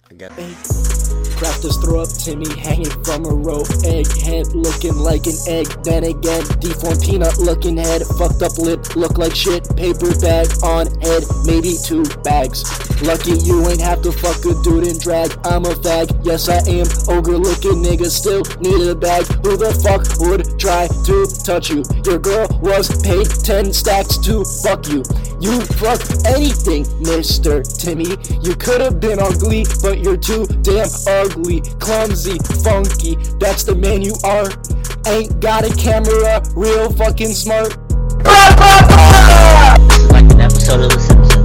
I got Crafters throw up Timmy hanging from a rope. Egghead looking like an egg. Then again, deformed peanut looking head. Fucked up lip, look like shit. Paper bag on head, maybe 2 bags. Lucky you ain't have to fuck a dude in drag. I'm a fag, yes I am. Ogre looking nigga still need a bag. Who the fuck would try to touch you? Your girl was paid 10 stacks to fuck you. You fuck anything, Mr. Timmy. You could've been ugly, but you're too damn ugly. Clumsy, funky, that's the man you are. Ain't got a camera, real fucking smart. This is like an episode of The Simpsons.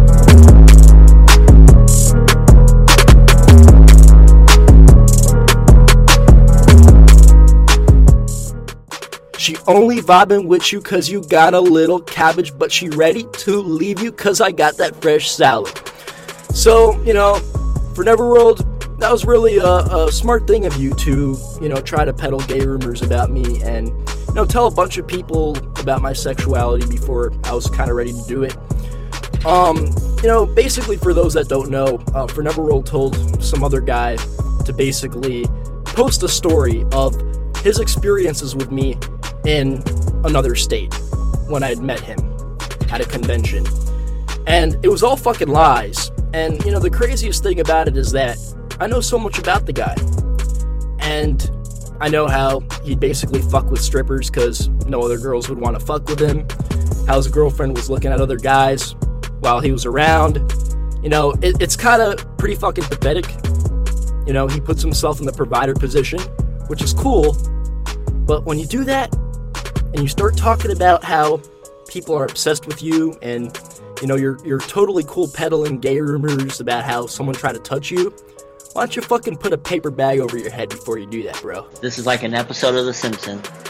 She only vibing with you cause you got a little cabbage, but she ready to leave you cause I got that fresh salad. So, for Neverworld, that was really a smart thing of you to, try to peddle gay rumors about me and, tell a bunch of people about my sexuality before I was kind of ready to do it. Basically for those that don't know, For Neverworld told some other guy to basically post a story of his experiences with me in another state when I had met him at a convention. And it was all fucking lies. And, the craziest thing about it is that I know so much about the guy. And I know how he'd basically fuck with strippers because no other girls would want to fuck with him. How his girlfriend was looking at other guys while he was around. It's kind of pretty fucking pathetic. He puts himself in the provider position, which is cool. But when you do that, and you start talking about how people are obsessed with you, and you're totally cool peddling gay rumors about how someone tried to touch you, why don't you fucking put a paper bag over your head before you do that, bro? This is like an episode of The Simpsons.